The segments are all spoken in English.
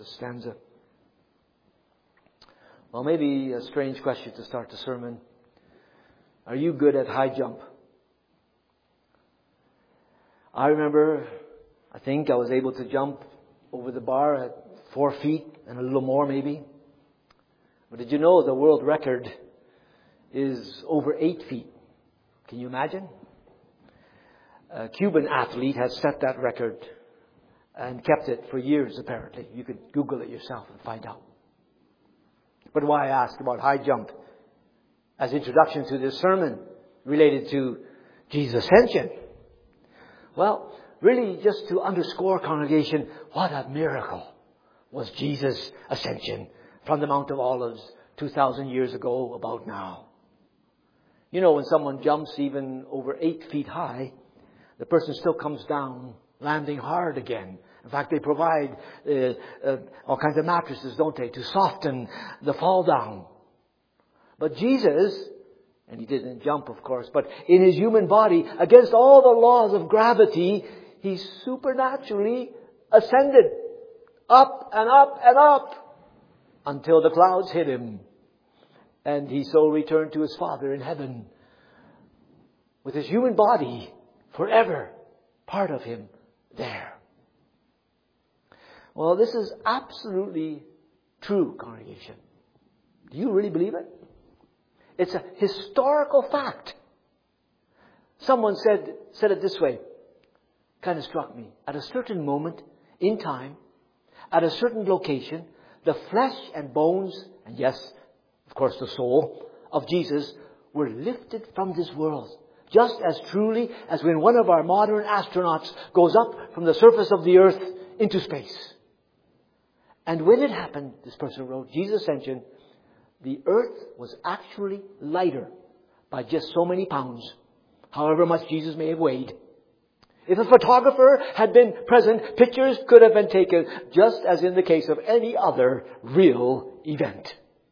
stanza. Well, maybe a strange question to start the sermon. Are you good at high jump? I remember, I think I was able to jump over the bar at 4 feet and a little more maybe. But did you know the world record is over 8 feet? Can you imagine? A Cuban athlete has set that record and kept it for years apparently. You could Google it yourself and find out. But why I asked about high jump as introduction to this sermon related to Jesus' ascension? Well, really just to underscore, congregation, what a miracle was Jesus' ascension from the Mount of Olives 2,000 years ago about now. You know, when someone jumps even over 8 feet high, the person still comes down, landing hard again. In fact, they provide all kinds of mattresses, don't they, to soften the fall down. But Jesus, and He didn't jump, of course, but in His human body, against all the laws of gravity, He supernaturally ascended up and up and up until the clouds hit Him. And He so returned to His Father in heaven with His human body forever, part of Him there. Well, this is absolutely true, congregation. Do you really believe it? It's a historical fact. Someone said it this way. Kind of struck me. At a certain moment in time, at a certain location, the flesh and bones, and yes, of course the soul of Jesus, were lifted from this world. Just as truly as when one of our modern astronauts goes up from the surface of the earth into space. And when it happened, this person wrote, Jesus' ascension, the earth was actually lighter by just so many pounds, however much Jesus may have weighed. If a photographer had been present, pictures could have been taken just as in the case of any other real event.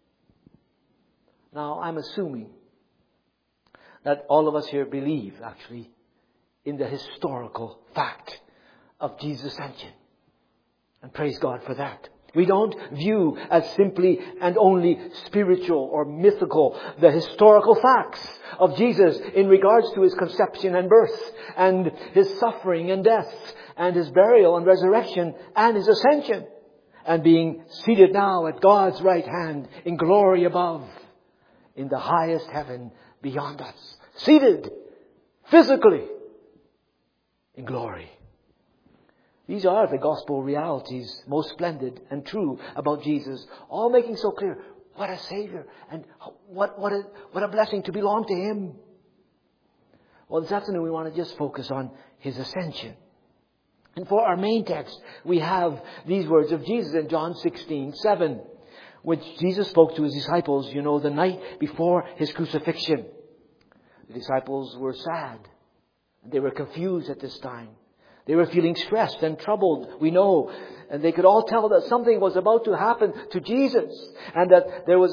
Now, I'm assuming that all of us here believe, actually, in the historical fact of Jesus' ascension. And praise God for that. We don't view as simply and only spiritual or mythical the historical facts of Jesus in regards to His conception and birth, and His suffering and death, and His burial and resurrection, and His ascension, and being seated now at God's right hand in glory above, in the highest heaven beyond us. Seated physically in glory. These are the gospel realities, most splendid and true about Jesus, all making so clear what a Savior and what a blessing to belong to Him. Well, this afternoon we want to just focus on His ascension. And for our main text, we have these words of Jesus in John 16:7, which Jesus spoke to His disciples, the night before His crucifixion. The disciples were sad. They were confused at this time. They were feeling stressed and troubled, we know. And they could all tell that something was about to happen to Jesus. And that there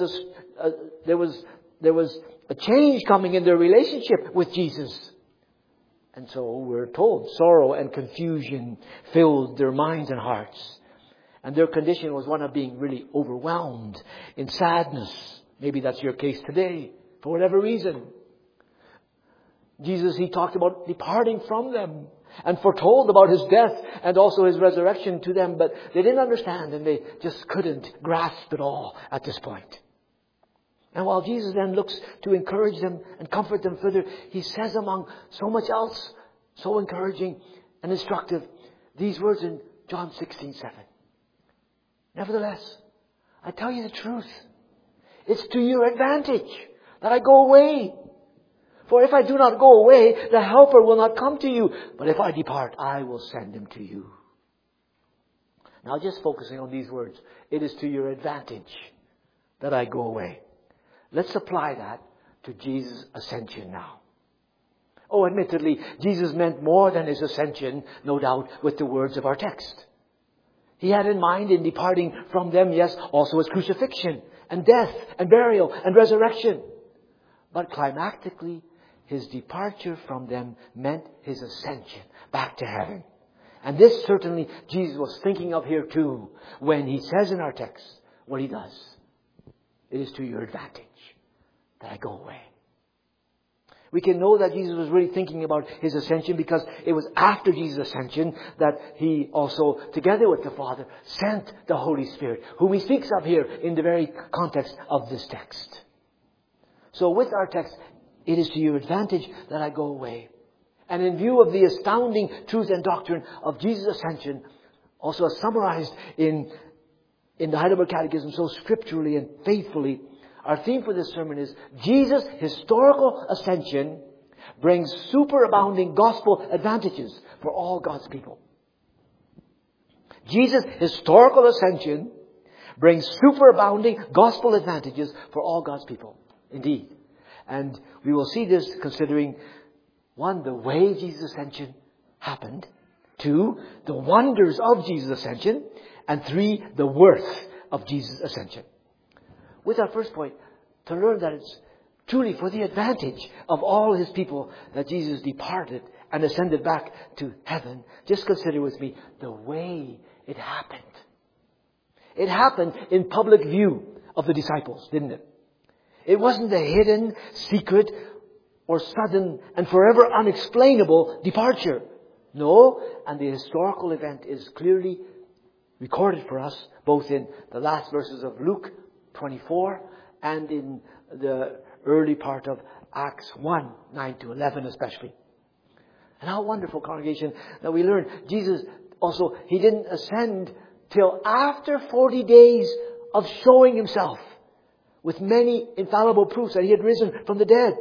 was a change coming in their relationship with Jesus. And so we're told sorrow and confusion filled their minds and hearts. And their condition was one of being really overwhelmed in sadness. Maybe that's your case today, for whatever reason. Jesus, He talked about departing from them and foretold about His death and also His resurrection to them. But they didn't understand and they just couldn't grasp it all at this point. And while Jesus then looks to encourage them and comfort them further, He says among so much else, so encouraging and instructive, these words in John 16:7. Nevertheless, I tell you the truth. It's to your advantage that I go away. For if I do not go away, the Helper will not come to you. But if I depart, I will send Him to you. Now just focusing on these words. It is to your advantage that I go away. Let's apply that to Jesus' ascension now. Oh, admittedly, Jesus meant more than His ascension, no doubt, with the words of our text. He had in mind in departing from them, yes, also His crucifixion and death and burial and resurrection. But climactically, His departure from them meant His ascension back to heaven. And this certainly Jesus was thinking of here too, when He says in our text what He does. It is to your advantage that I go away. We can know that Jesus was really thinking about His ascension because it was after Jesus' ascension that He also, together with the Father, sent the Holy Spirit, whom He speaks of here in the very context of this text. So with our text, it is to your advantage that I go away. And in view of the astounding truth and doctrine of Jesus' ascension, also summarized in the Heidelberg Catechism so scripturally and faithfully, our theme for this sermon is Jesus' historical ascension brings superabounding gospel advantages for all God's people. Jesus' historical ascension brings superabounding gospel advantages for all God's people. Indeed. And we will see this considering, 1, the way Jesus' ascension happened. 2, the wonders of Jesus' ascension. And 3, the worth of Jesus' ascension. With our first point, to learn that it's truly for the advantage of all His people that Jesus departed and ascended back to heaven. Just consider with me the way it happened. It happened in public view of the disciples, didn't it? It wasn't a hidden, secret, or sudden and forever unexplainable departure. No, and the historical event is clearly recorded for us, both in the last verses of Luke 24 and in the early part of Acts 1, 9 to 11 especially. And how wonderful, congregation, that we learn Jesus also, He didn't ascend till after 40 days of showing Himself with many infallible proofs that He had risen from the dead.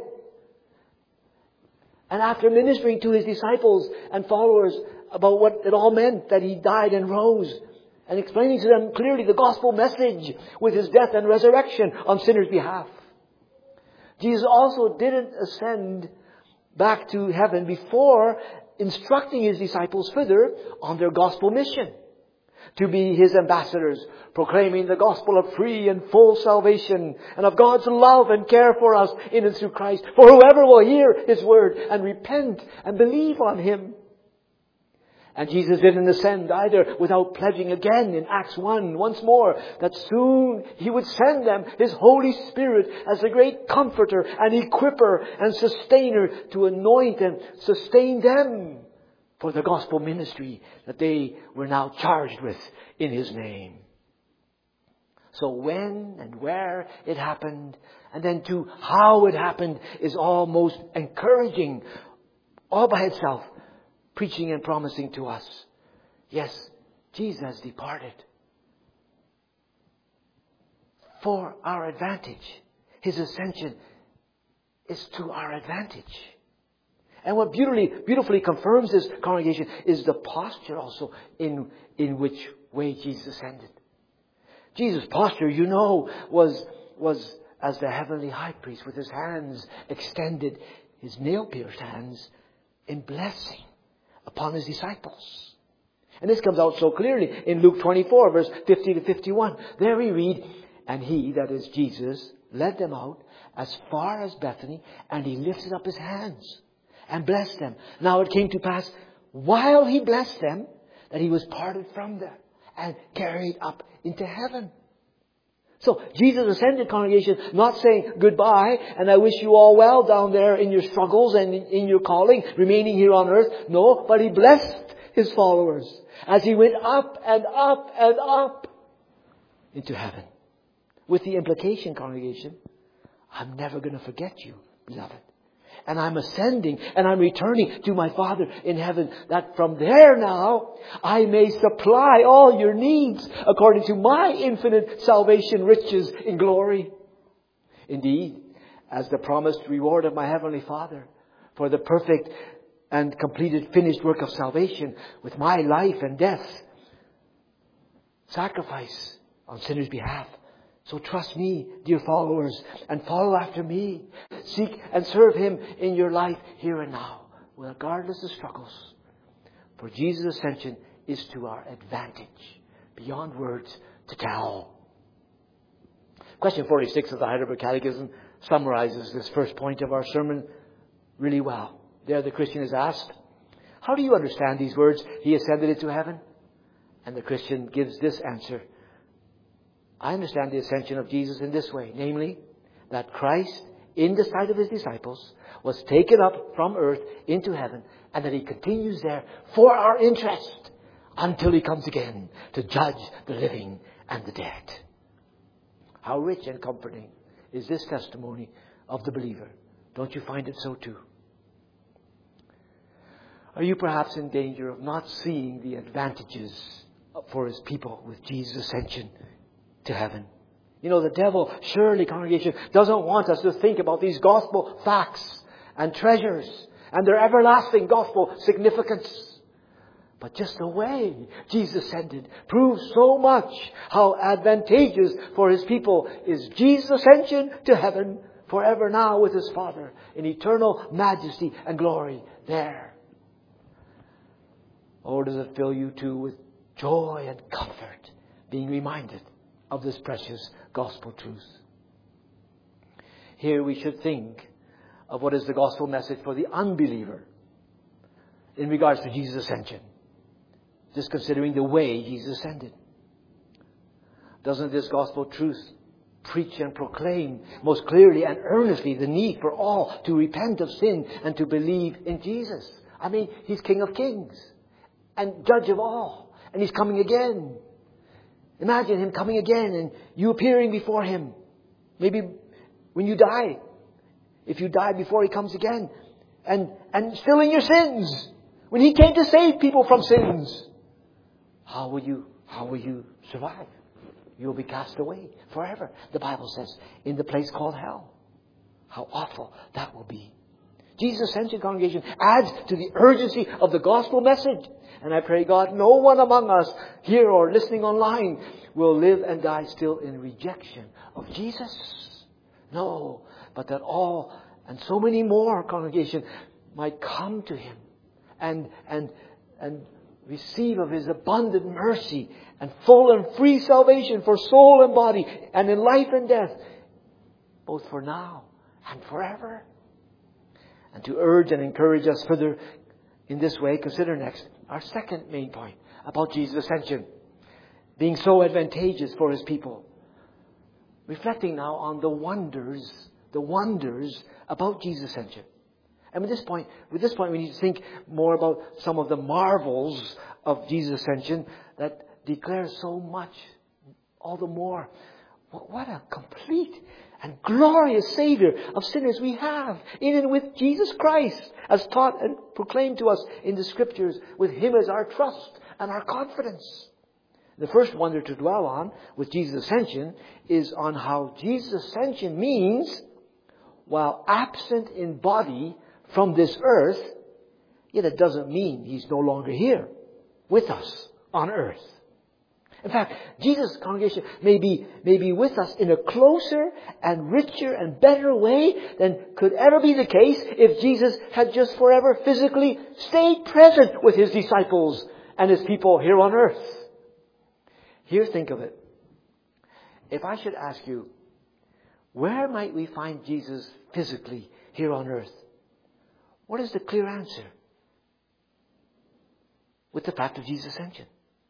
And after ministering to His disciples and followers about what it all meant that He died and rose, and explaining to them clearly the gospel message with His death and resurrection on sinners' behalf. Jesus also didn't ascend back to heaven before instructing His disciples further on their gospel mission. To be His ambassadors, proclaiming the gospel of free and full salvation and of God's love and care for us in and through Christ. For whoever will hear His word and repent and believe on Him. And Jesus didn't ascend either without pledging again in Acts 1 once more that soon He would send them His Holy Spirit as a great comforter and equipper and sustainer to anoint and sustain them for the gospel ministry that they were now charged with in His name. So when and where it happened, and then to how it happened, is all most encouraging all by itself. Preaching and promising to us. Yes, Jesus has departed for our advantage. His ascension is to our advantage. And what beautifully confirms this, congregation, is the posture also in which way Jesus ascended. Jesus' posture, you know, was as the heavenly high priest with His hands extended, His nail-pierced hands, in blessing upon His disciples. And this comes out so clearly in Luke 24, verse 50 to 51. There we read, and He, that is Jesus, led them out as far as Bethany, and He lifted up His hands and blessed them. Now it came to pass, while He blessed them, that He was parted from them and carried up into heaven. So Jesus ascended, congregation, not saying goodbye and I wish you all well down there in your struggles and in your calling, remaining here on earth. No, but He blessed His followers as He went up and up and up into heaven. With the implication, congregation, I'm never going to forget you, beloved. And I'm ascending and I'm returning to my Father in heaven, that from there now I may supply all your needs according to my infinite salvation riches in glory. Indeed, as the promised reward of my Heavenly Father for the perfect and completed finished work of salvation with my life and death, sacrifice on sinners' behalf. So trust me, dear followers, and follow after me. Seek and serve Him in your life here and now, regardless of struggles. For Jesus' ascension is to our advantage, beyond words to tell. Question 46 of the Heidelberg Catechism summarizes this first point of our sermon really well. There the Christian is asked, How do you understand these words? He ascended into heaven. And the Christian gives this answer. I understand the ascension of Jesus in this way. Namely, that Christ, in the sight of His disciples, was taken up from earth into heaven, and that He continues there for our interest until He comes again to judge the living and the dead. How rich and comforting is this testimony of the believer. Don't you find it so too? Are you perhaps in danger of not seeing the advantages for His people with Jesus' ascension to heaven? You know, the devil, surely, congregation, doesn't want us to think about these gospel facts and treasures and their everlasting gospel significance. But just the way Jesus ascended proves so much how advantageous for His people is Jesus' ascension to heaven forever now with His Father in eternal majesty and glory there. Or does it fill you too with joy and comfort being reminded of this precious gospel truth? Here we should think of what is the gospel message for the unbeliever in regards to Jesus' ascension. Just considering the way Jesus ascended. Doesn't this gospel truth preach and proclaim most clearly and earnestly the need for all to repent of sin and to believe in Jesus? I mean, He's King of Kings and Judge of all. And He's coming again. Imagine Him coming again and you appearing before Him. Maybe when you die. If you die before He comes again. And still in your sins. When He came to save people from sins. How will you survive? You'll be cast away forever, the Bible says, in the place called hell. How awful that will be. Jesus' ascension, congregation, adds to the urgency of the gospel message. And I pray God, no one among us here or listening online will live and die still in rejection of Jesus. No, but that all and so many more, congregation, might come to Him and receive of His abundant mercy and full and free salvation for soul and body and in life and death, both for now and forever. And to urge and encourage us further in this way, consider next our second main point about Jesus' ascension being so advantageous for His people. Reflecting now on the wonders about Jesus' ascension. And with this point, we need to think more about some of the marvels of Jesus' ascension that declare so much, all the more. What a complete and glorious Savior of sinners we have in and with Jesus Christ, as taught and proclaimed to us in the Scriptures, with Him as our trust and our confidence. The first wonder to dwell on with Jesus' ascension is on how Jesus' ascension means, while absent in body from this earth, yet it doesn't mean He's no longer here with us on earth. In fact, Jesus' congregation may be with us in a closer and richer and better way than could ever be the case if Jesus had just forever physically stayed present with His disciples and His people here on earth. Here, think of it. If I should ask you, where might we find Jesus physically here on earth? What is the clear answer? With the fact of Jesus' ascension.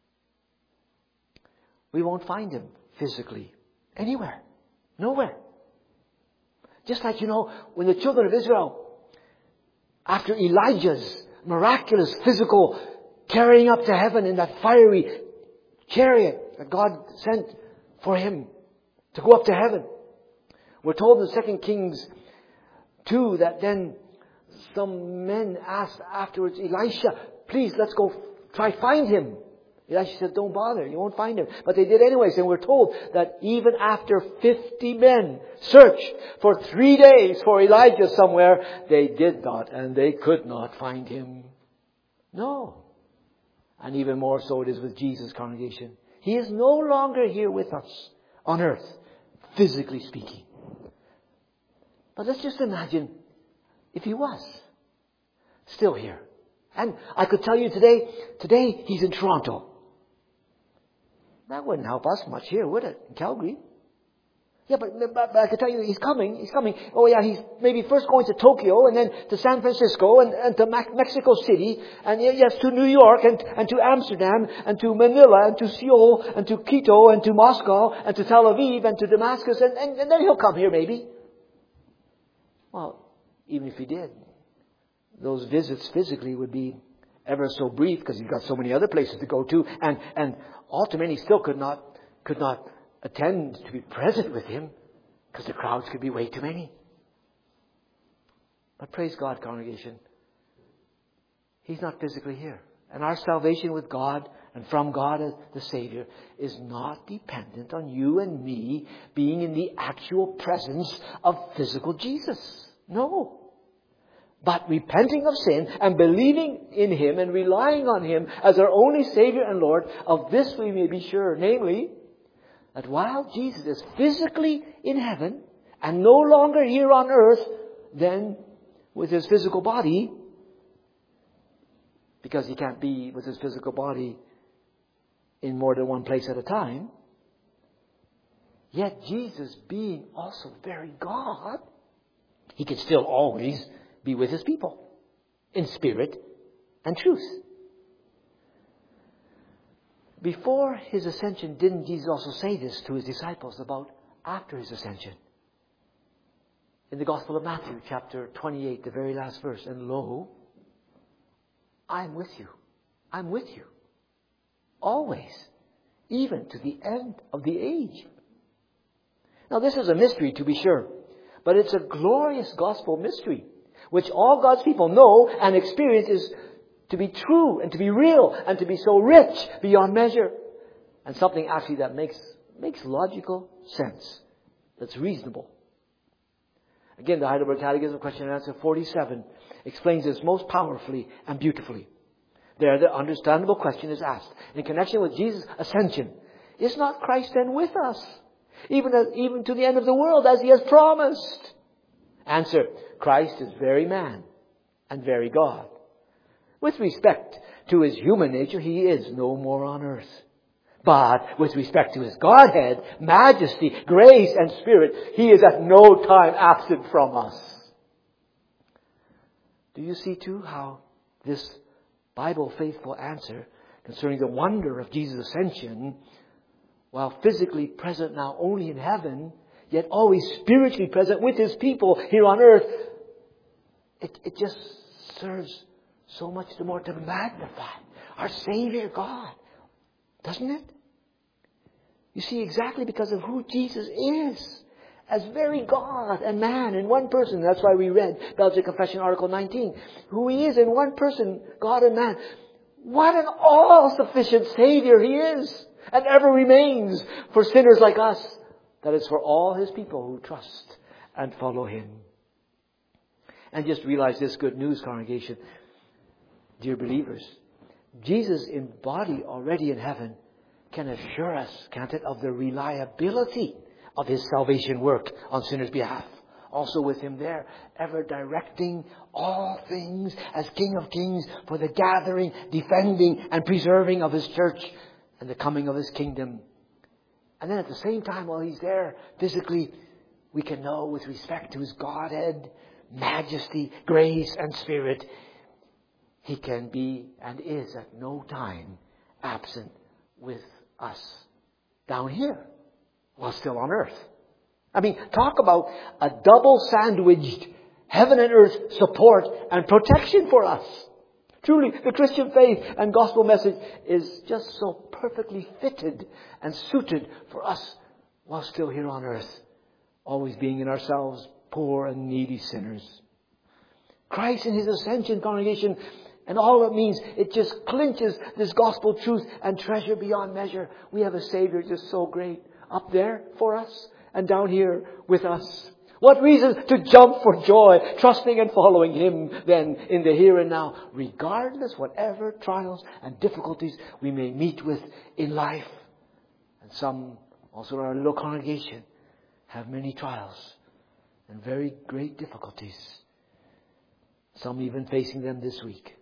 We won't find Him physically anywhere. Nowhere. Just like, when the children of Israel, after Elijah's miraculous physical carrying up to heaven in that fiery chariot that God sent for him to go up to heaven. We're told in 2 Kings 2 that then some men asked afterwards, Elisha, please, let's go try find him. Elisha said, don't bother, you won't find him. But they did anyways, and we're told that even after 50 men searched for 3 days for Elijah somewhere, they did not, and they could not find him. No. And even more so it is with Jesus' congregation. He is no longer here with us on earth, physically speaking. But let's just imagine if He was still here. And I could tell you today He's in Toronto. That wouldn't help us much here, would it? In Calgary. Yeah, but I can tell you, he's coming. He's coming. Oh yeah, he's maybe first going to Tokyo and then to San Francisco and to Mexico City and yes, to New York and to Amsterdam and to Manila and to Seoul and to Quito and to Moscow and to Tel Aviv and to Damascus and then he'll come here maybe. Well, even if he did, those visits physically would be ever so brief because he's got so many other places to go to and all too many still could not attend to be present with him because the crowds could be way too many. But praise God, congregation, he's not physically here. And our salvation with God and from God as the Savior is not dependent on you and me being in the actual presence of physical Jesus. No. But repenting of sin and believing in Him and relying on Him as our only Savior and Lord, of this we may be sure, namely, that while Jesus is physically in heaven and no longer here on earth then with His physical body, because He can't be with His physical body in more than one place at a time, yet Jesus being also very God, He can still always be with His people in spirit and truth. Before His ascension, didn't Jesus also say this to His disciples about after His ascension? In the Gospel of Matthew, chapter 28, the very last verse, and lo, I am with you. I'm with you. Always. Even to the end of the age. Now this is a mystery to be sure. But it's a glorious gospel mystery, which all God's people know and experience is to be true and to be real and to be so rich beyond measure. And something actually that makes logical sense. That's reasonable. Again, the Heidelberg Catechism, question and answer 47, explains this most powerfully and beautifully. There, the understandable question is asked in connection with Jesus' ascension. Is not Christ then with us? Even to the end of the world, as He has promised? Answer, Christ is very man and very God. With respect to His human nature, He is no more on earth. But with respect to His Godhead, majesty, grace, and Spirit, He is at no time absent from us. Do you see too how this Bible faithful answer concerning the wonder of Jesus' ascension, while physically present now only in heaven, yet always spiritually present with His people here on earth, it just serves so much the more to magnify our Savior God. Doesn't it? You see, exactly because of who Jesus is, as very God and man in one person. That's why we read Belgic Confession Article 19. Who He is in one person, God and man. What an all-sufficient Savior He is, and ever remains for sinners like us. That is for all His people who trust and follow Him. And just realize this good news, congregation. Dear believers, Jesus in body already in heaven can assure us, can't it, of the reliability of His salvation work on sinners' behalf. Also with Him there, ever directing all things as King of Kings for the gathering, defending and preserving of His church and the coming of His kingdom. And then at the same time, while He's there physically, we can know with respect to His Godhead, majesty, grace and Spirit, He can be and is at no time absent with us down here while still on earth. I mean, talk about a double sandwiched heaven and earth support and protection for us. Truly, the Christian faith and gospel message is just so perfectly fitted and suited for us while still here on earth, always being in ourselves poor and needy sinners. Christ in His ascension, congregation, and all it means, it just clinches this gospel truth and treasure beyond measure. We have a Savior just so great up there for us and down here with us. What reason to jump for joy, trusting and following Him then in the here and now, regardless whatever trials and difficulties we may meet with in life. And some, also in our little congregation, have many trials and very great difficulties. Some even facing them this week.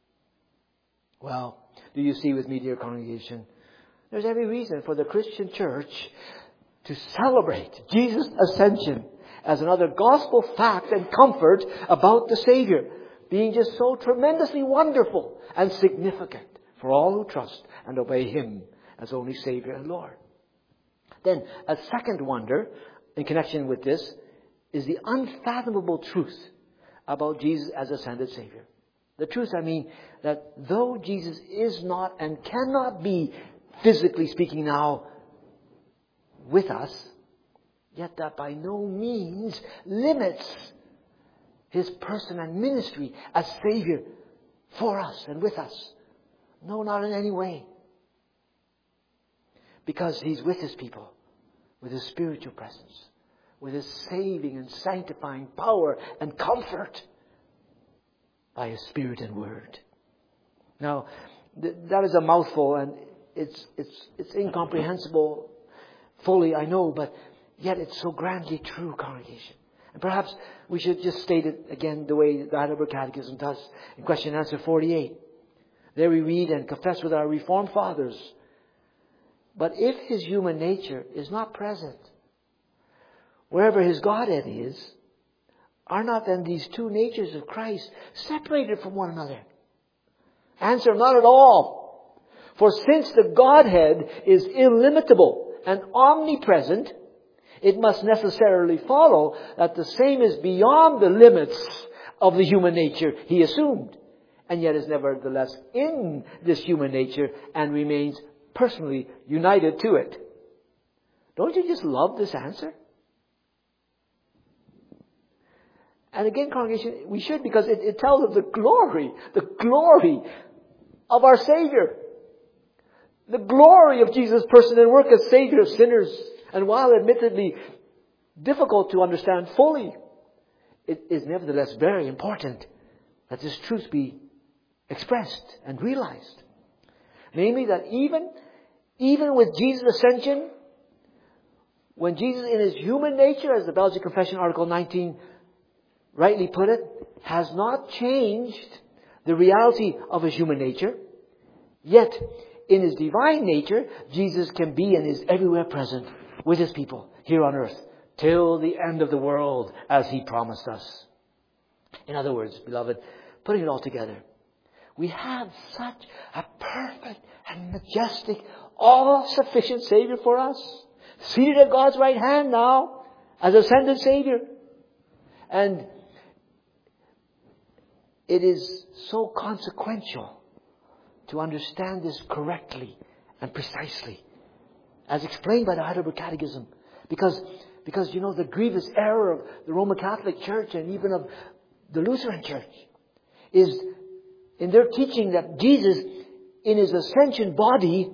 Well, do you see with me, dear congregation, there's every reason for the Christian church to celebrate Jesus' ascension as another gospel fact and comfort about the Savior being just so tremendously wonderful and significant for all who trust and obey Him as only Savior and Lord. Then, a second wonder in connection with this is the unfathomable truth about Jesus as ascended Savior. The truth, I mean, that though Jesus is not and cannot be, physically speaking now, with us, yet that by no means limits His person and ministry as Savior for us and with us. No, not in any way. Because He's with His people, with His spiritual presence, with His saving and sanctifying power and comfort by His Spirit and Word. Now, that is a mouthful, and it's incomprehensible fully, I know, but yet it's so grandly true, congregation. And perhaps we should just state it again the way the Heidelberg Catechism does in question and answer 48. There we read and confess with our Reformed fathers, but if His human nature is not present, wherever His Godhead is, are not then these two natures of Christ separated from one another? Answer, not at all. For since the Godhead is illimitable and omnipresent, it must necessarily follow that the same is beyond the limits of the human nature He assumed, and yet is nevertheless in this human nature and remains personally united to it. Don't you just love this answer? And again, congregation, we should, because it tells of the glory of our Savior. The glory of Jesus' person and work as Savior of sinners. And while admittedly difficult to understand fully, it is nevertheless very important that this truth be expressed and realized. Namely, that even with Jesus' ascension, when Jesus in His human nature, as the Belgian Confession Article 19 rightly put it, has not changed the reality of His human nature, yet in His divine nature, Jesus can be and is everywhere present with His people here on earth till the end of the world, as He promised us. In other words, beloved, putting it all together, we have such a perfect and majestic, all-sufficient Savior for us, seated at God's right hand now as ascended Savior. And it is so consequential to understand this correctly and precisely, as explained by the Heidelberg Catechism. Because you know, the grievous error of the Roman Catholic Church and even of the Lutheran Church is in their teaching that Jesus, in His ascension body,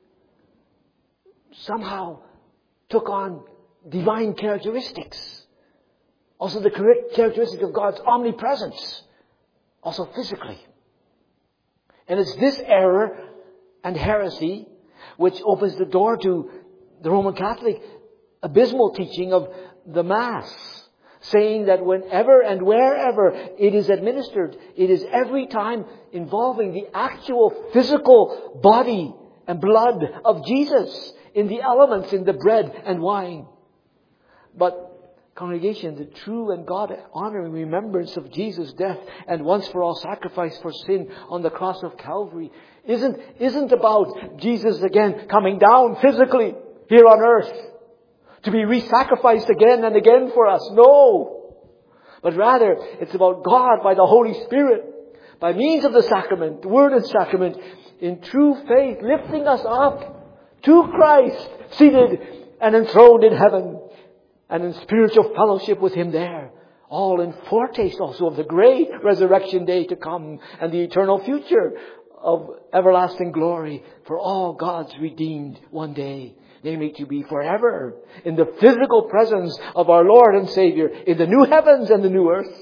somehow took on divine characteristics. Also the characteristic of God's omnipresence. Also physically. And it's this error and heresy which opens the door to the Roman Catholic abysmal teaching of the Mass, saying that whenever and wherever it is administered, it is every time involving the actual physical body and blood of Jesus in the elements, in the bread and wine. But congregation, the true and God-honoring remembrance of Jesus' death and once for all sacrifice for sin on the cross of Calvary isn't about Jesus again coming down physically here on earth to be re-sacrificed again and again for us. No. But rather, it's about God by the Holy Spirit, by means of the sacrament, the Word and sacrament, in true faith, lifting us up to Christ, seated and enthroned in heaven, and in spiritual fellowship with Him there. All in foretaste also of the great resurrection day to come and the eternal future of everlasting glory for all God's redeemed one day. Namely, to be forever in the physical presence of our Lord and Savior in the new heavens and the new earth.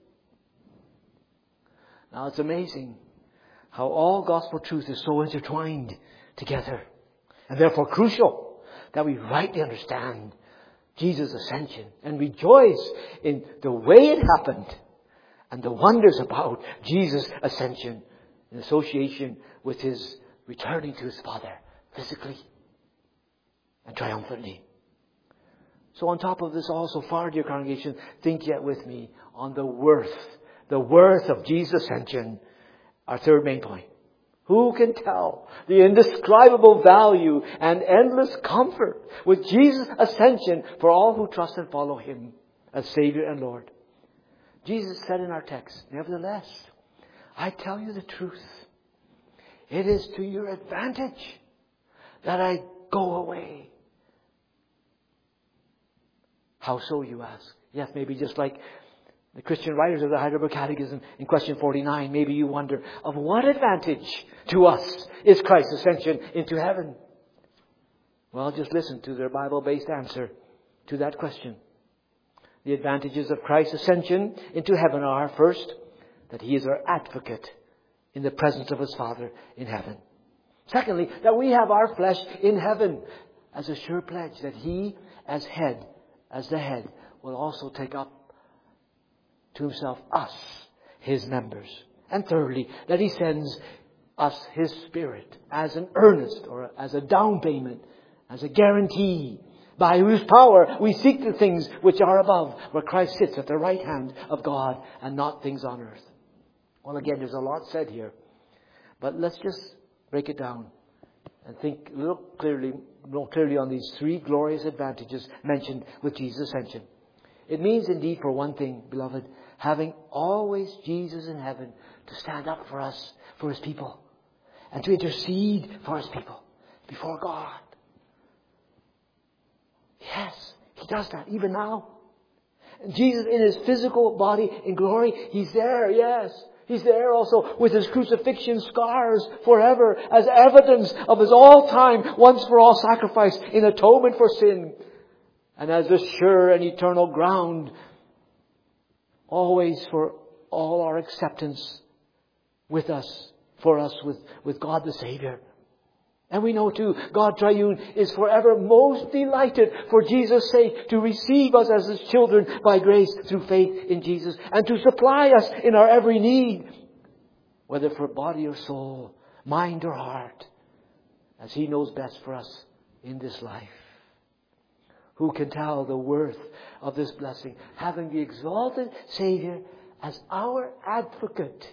Now it's amazing how all gospel truth is so intertwined together, and therefore crucial that we rightly understand Jesus' ascension and rejoice in the way it happened and the wonders about Jesus' ascension in association with His returning to His Father physically and triumphantly. So on top of this also, far dear congregation, think yet with me on the worth of Jesus' ascension, our third main point. Who can tell the indescribable value and endless comfort with Jesus' ascension for all who trust and follow Him as Savior and Lord? Jesus said in our text, nevertheless, I tell you the truth. It is to your advantage that I go away. How so, you ask? Yes, maybe just like the Christian writers of the Heidelberg Catechism in question 49, maybe you wonder, of what advantage to us is Christ's ascension into heaven? Well, just listen to their Bible-based answer to that question. The advantages of Christ's ascension into heaven are, first, that He is our advocate in the presence of His Father in heaven. Secondly, that we have our flesh in heaven as a sure pledge that He, as the head, will also take up to Himself us, His members. And thirdly, that He sends us His Spirit as an earnest or as a down payment, as a guarantee, by whose power we seek the things which are above, where Christ sits at the right hand of God, and not things on earth. Well, again, there's a lot said here, but let's just break it down and think more clearly on these three glorious advantages mentioned with Jesus' ascension. It means indeed, for one thing, beloved, having always Jesus in heaven to stand up for us, for His people, and to intercede for His people before God. Yes, He does that even now. And Jesus in His physical body in glory, He's there, yes. He's there also with His crucifixion scars forever as evidence of His all-time, once-for-all sacrifice in atonement for sin. And as the sure and eternal ground, always for all our acceptance with us, for us with God the Savior. And we know too, God Triune is forever most delighted for Jesus' sake to receive us as His children by grace through faith in Jesus, and to supply us in our every need, whether for body or soul, mind or heart, as He knows best for us in this life. Who can tell the worth of this blessing? Having the exalted Savior as our advocate,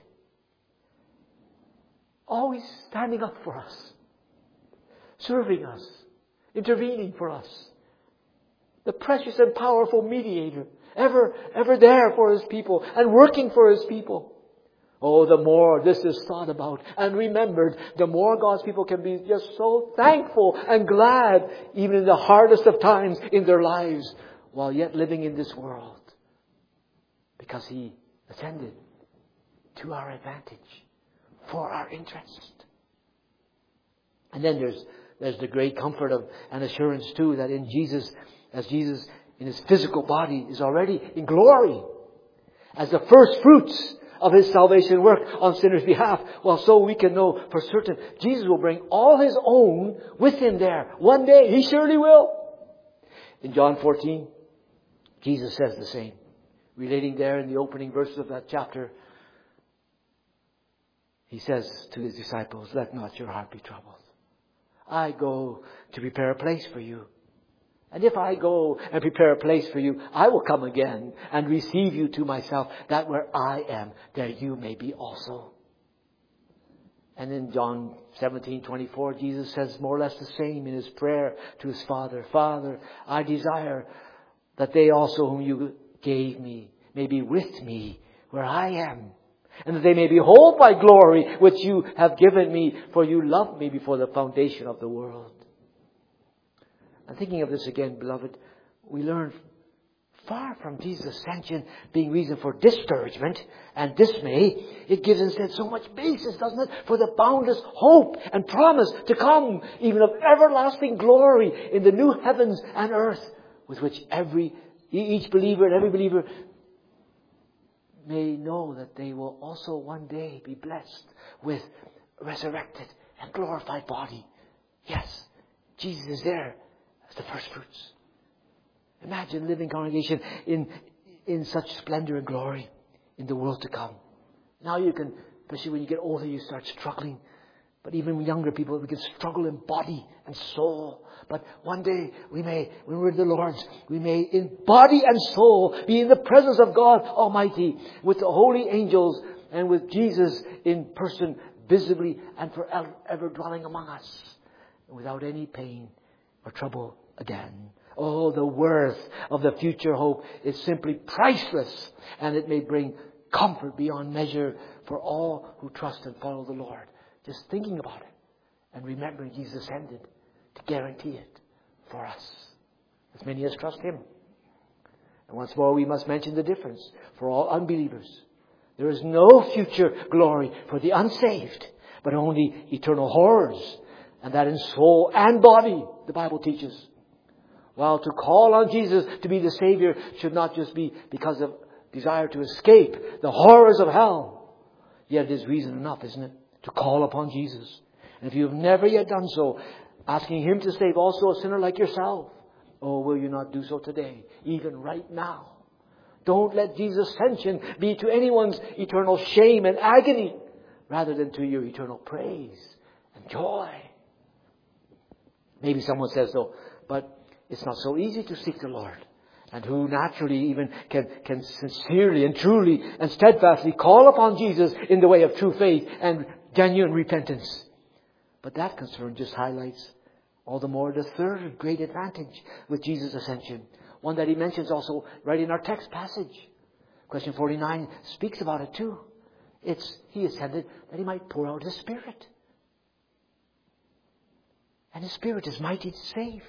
always standing up for us, serving us, intervening for us. The precious and powerful mediator, ever there for His people and working for His people. Oh, the more this is thought about and remembered, the more God's people can be just so thankful and glad, even in the hardest of times in their lives, while yet living in this world. Because He ascended to our advantage, for our interest. And then there's the great comfort of and assurance too, that in Jesus, as Jesus in His physical body is already in glory, as the first fruits of His salvation work on sinners' behalf, well, so we can know for certain Jesus will bring all His own with Him there. One day, He surely will. In John 14, Jesus says the same. Relating there in the opening verses of that chapter, He says to His disciples, let not your heart be troubled. I go to prepare a place for you. And if I go and prepare a place for you, I will come again and receive you to myself, that where I am, there you may be also. And in John 17:24, Jesus says more or less the same in His prayer to His Father. Father, I desire that they also whom you gave me may be with me where I am, and that they may behold my glory which you have given me, for you loved me before the foundation of the world. And thinking of this again, beloved, we learn far from Jesus' ascension being reason for discouragement and dismay, it gives instead so much basis, doesn't it, for the boundless hope and promise to come, even of everlasting glory in the new heavens and earth, with which each believer and every believer may know that they will also one day be blessed with a resurrected and glorified body. Yes, Jesus is there as the first fruits. Imagine living, congregation, in such splendor and glory in the world to come. Now you can, especially when you get older, you start struggling But even younger people, we can struggle in body and soul. But one day, when we're the Lord's, we may in body and soul be in the presence of God Almighty with the holy angels and with Jesus in person, visibly and forever dwelling among us without any pain or trouble again. Oh, the worth of the future hope is simply priceless, and it may bring comfort beyond measure for all who trust and follow the Lord. Just thinking about it and remembering Jesus ascended to guarantee it for us, as many as trust Him. And once more, we must mention the difference for all unbelievers. There is no future glory for the unsaved, but only eternal horrors, and that in soul and body, the Bible teaches. While to call on Jesus to be the Savior should not just be because of desire to escape the horrors of hell. Yet it is reason enough, isn't it, to call upon Jesus. And if you have never yet done so, asking Him to save also a sinner like yourself, oh, will you not do so today, even right now? Don't let Jesus' ascension be to anyone's eternal shame and agony, rather than to your eternal praise and joy. Maybe someone says so, but it's not so easy to seek the Lord. And who naturally even can sincerely and truly and steadfastly call upon Jesus in the way of true faith and genuine repentance. But that concern just highlights all the more the third great advantage with Jesus' ascension. One that He mentions also right in our text passage. Question 49 speaks about it too. It's He ascended that He might pour out His Spirit. And His Spirit is mighty to save.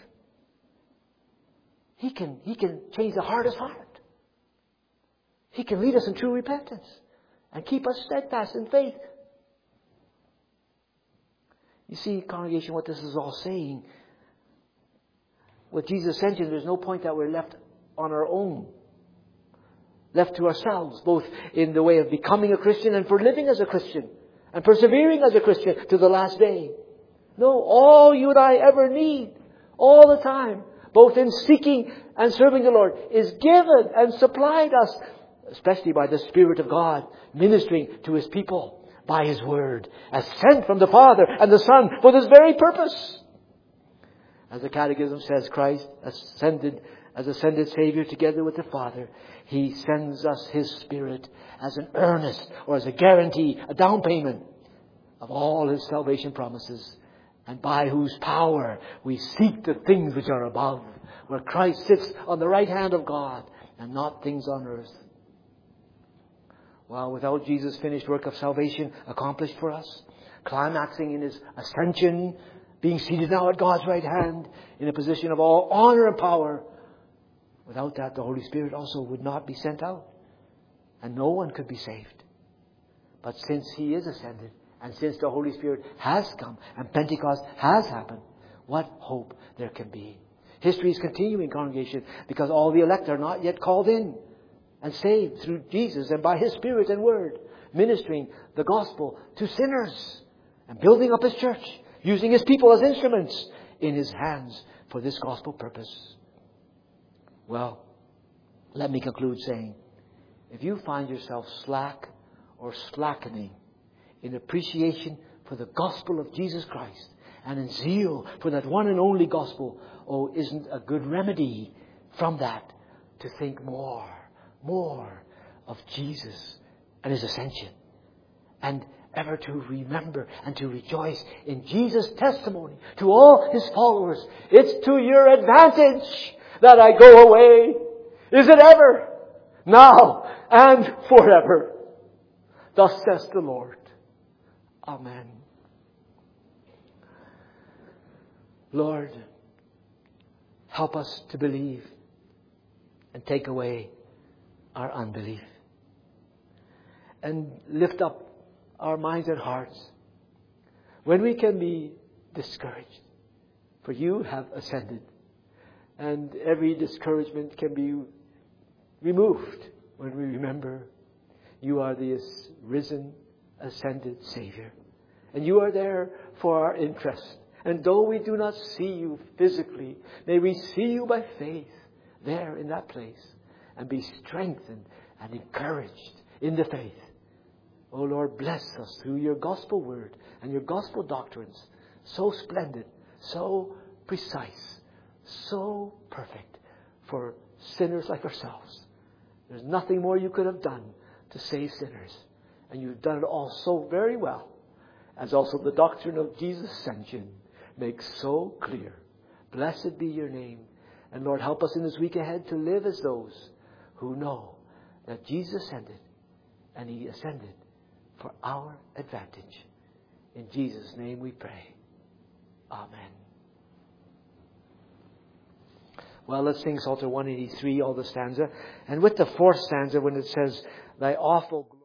He can change the hardest heart. He can lead us in true repentance and keep us steadfast in faith. You see, congregation, what this is all saying. With Jesus' ascension, there's no point that we're left on our own. Left to ourselves, both in the way of becoming a Christian and for living as a Christian. And persevering as a Christian to the last day. No, all you and I ever need, all the time, both in seeking and serving the Lord, is given and supplied us, especially by the Spirit of God, ministering to His people by His Word, as sent from the Father and the Son for this very purpose. As the Catechism says, Christ ascended as ascended Savior together with the Father. He sends us His Spirit as an earnest or as a guarantee, a down payment of all His salvation promises, and by whose power we seek the things which are above, where Christ sits on the right hand of God, and not things on earth. Well, without Jesus' finished work of salvation accomplished for us, climaxing in His ascension, being seated now at God's right hand, in a position of all honor and power, without that the Holy Spirit also would not be sent out, and no one could be saved. But since He is ascended, and since the Holy Spirit has come and Pentecost has happened, what hope there can be. History is continuing, congregation, because all the elect are not yet called in and saved through Jesus and by His Spirit and Word, ministering the gospel to sinners and building up His church, using His people as instruments in His hands for this gospel purpose. Well, let me conclude saying, if you find yourself slack or slackening in appreciation for the gospel of Jesus Christ and in zeal for that one and only gospel, oh, isn't a good remedy from that to think more of Jesus and His ascension, and ever to remember and to rejoice in Jesus' testimony to all His followers. It's to your advantage that I go away. Is it ever, now, and forever? Thus says the Lord. Amen. Lord, help us to believe and take away our unbelief. And lift up our minds and hearts when we can be discouraged. For You have ascended, and every discouragement can be removed when we remember You are the risen, ascended Savior. And You are there for our interest. And though we do not see You physically, may we see You by faith there in that place and be strengthened and encouraged in the faith. Oh Lord, bless us through your gospel word and your gospel doctrines. So splendid, so precise, so perfect for sinners like ourselves. There's nothing more you could have done to save sinners. And you've done it all so very well, as also the doctrine of Jesus' ascension makes so clear. Blessed be your name. And Lord, help us in this week ahead to live as those who know that Jesus ascended, and He ascended for our advantage. In Jesus' name we pray. Amen. Well, let's sing Psalter 183, all the stanza. And with the fourth stanza, when it says, Thy awful glory.